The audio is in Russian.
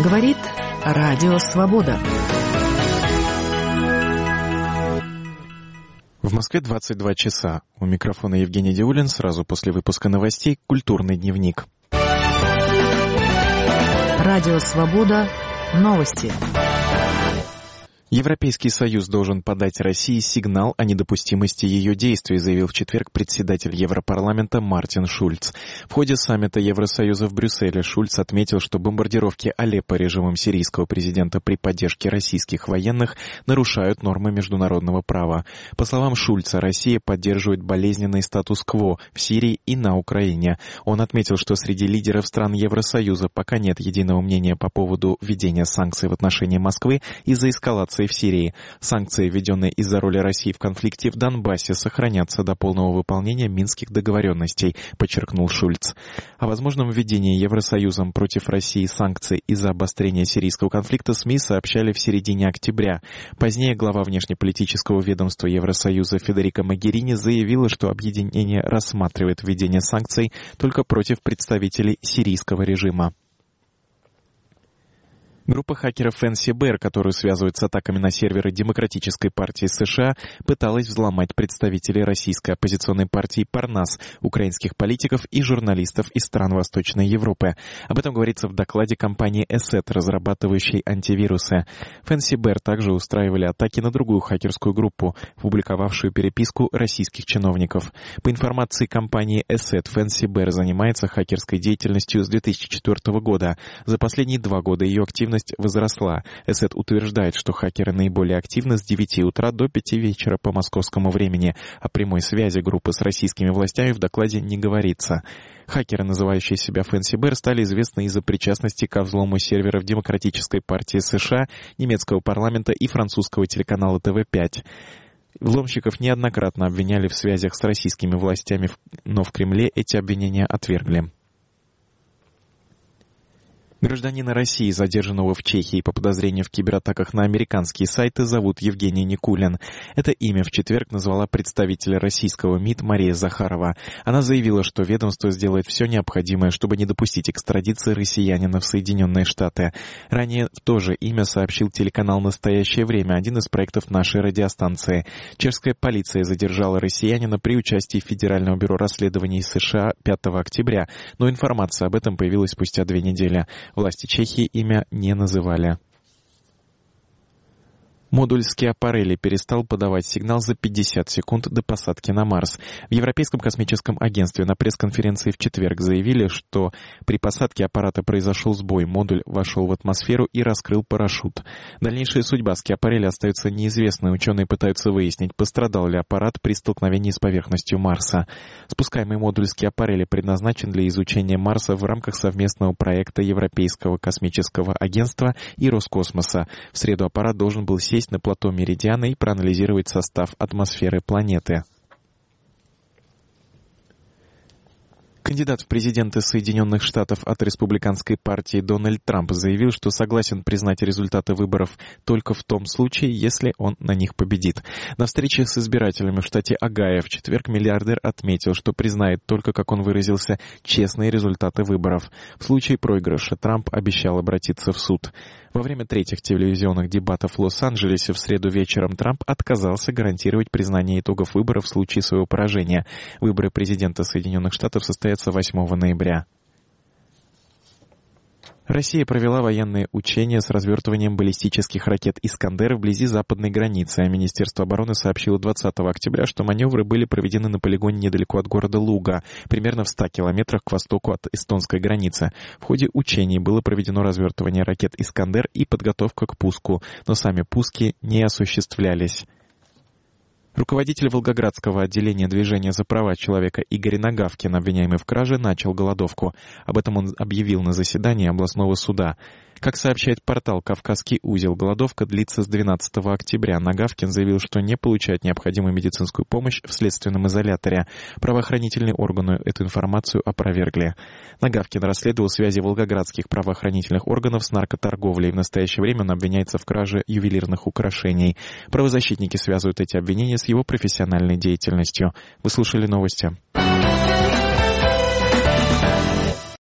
Говорит Радио Свобода. В Москве 22 часа. У микрофона Евгений Диулин. Сразу после выпуска новостей «Культурный дневник». Радио Свобода. Новости. Европейский Союз должен подать России сигнал о недопустимости ее действий, заявил в четверг председатель Европарламента Мартин Шульц. В ходе саммита Евросоюза в Брюсселе Шульц отметил, что бомбардировки Алеппо режимом сирийского президента при поддержке российских военных нарушают нормы международного права. По словам Шульца, Россия поддерживает болезненный статус-кво в Сирии и на Украине. Он отметил, что среди лидеров стран Евросоюза пока нет единого мнения по поводу введения санкций в отношении Москвы из-за эскалации в Сирии. Санкции, введенные из-за роли России в конфликте в Донбассе, сохранятся до полного выполнения Минских договоренностей, подчеркнул Шульц. О возможном введении Евросоюзом против России санкций из-за обострения сирийского конфликта СМИ сообщали в середине октября. Позднее глава внешнеполитического ведомства Евросоюза Федерика Могерини заявила, что объединение рассматривает введение санкций только против представителей сирийского режима. Группа хакеров Fancy Bear, которую связывают с атаками на серверы Демократической партии США, пыталась взломать представителей российской оппозиционной партии Парнас, украинских политиков и журналистов из стран Восточной Европы. Об этом говорится в докладе компании ESET, разрабатывающей антивирусы. Fancy Bear также устраивали атаки на другую хакерскую группу, публиковавшую переписку российских чиновников. По информации компании ESET, Fancy Bear занимается хакерской деятельностью с 2004 года. За последние 2 года ее активность возросла. ESET утверждает, что хакеры наиболее активны с 9 утра до 5 вечера по московскому времени. О прямой связи группы с российскими властями в докладе не говорится. Хакеры, называющие себя Fancy Bear, стали известны из-за причастности ко взлому серверов Демократической партии США, немецкого парламента и французского телеканала ТВ-5. Взломщиков неоднократно обвиняли в связях с российскими властями, но в Кремле эти обвинения отвергли. Гражданина России, задержанного в Чехии по подозрению в кибератаках на американские сайты, зовут Евгений Никулин. Это имя в четверг назвала представитель российского МИД Мария Захарова. Она заявила, что ведомство сделает все необходимое, чтобы не допустить экстрадиции россиянина в Соединенные Штаты. Ранее в то же имя сообщил телеканал «Настоящее время», один из проектов нашей радиостанции. Чешская полиция задержала россиянина при участии Федерального бюро расследований США 5 октября, но информация об этом появилась спустя 2 недели. Власти Чехии имя не называли. Модуль Скиапарелли перестал подавать сигнал за 50 секунд до посадки на Марс. В Европейском космическом агентстве на пресс-конференции в четверг заявили, что при посадке аппарата произошел сбой, модуль вошел в атмосферу и раскрыл парашют. Дальнейшая судьба Скиапарелли остается неизвестной. Ученые пытаются выяснить, пострадал ли аппарат при столкновении с поверхностью Марса. Спускаемый модуль Скиапарелли предназначен для изучения Марса в рамках совместного проекта Европейского космического агентства и Роскосмоса. В среду аппарат должен был сесть на плато Меридиана и проанализировать состав атмосферы планеты. Кандидат в президенты Соединенных Штатов от республиканской партии Дональд Трамп заявил, что согласен признать результаты выборов только в том случае, если он на них победит. На встрече с избирателями в штате Огайо в четверг миллиардер отметил, что признает только, как он выразился, честные результаты выборов. В случае проигрыша Трамп обещал обратиться в суд. Во время третьих телевизионных дебатов в Лос-Анджелесе в среду вечером Трамп отказался гарантировать признание итогов выборов в случае своего поражения. Выборы президента Соединенных Штатов состоятся 8 ноября. Россия провела военные учения с развертыванием баллистических ракет «Искандер» вблизи западной границы, а Министерство обороны сообщило 20 октября, что маневры были проведены на полигоне недалеко от города Луга, примерно в 100 километрах к востоку от эстонской границы. В ходе учений было проведено развертывание ракет «Искандер» и подготовка к пуску, но сами пуски не осуществлялись. Руководитель Волгоградского отделения движения за права человека Игорь Нагавкин, обвиняемый в краже, начал голодовку. Об этом он объявил на заседании областного суда. Как сообщает портал «Кавказский узел», голодовка длится с 12 октября. Нагавкин заявил, что не получает необходимую медицинскую помощь в следственном изоляторе. Правоохранительные органы эту информацию опровергли. Нагавкин расследовал связи волгоградских правоохранительных органов с наркоторговлей. В настоящее время он обвиняется в краже ювелирных украшений. Правозащитники связывают эти обвинения с его профессиональной деятельностью. Вы слушали новости.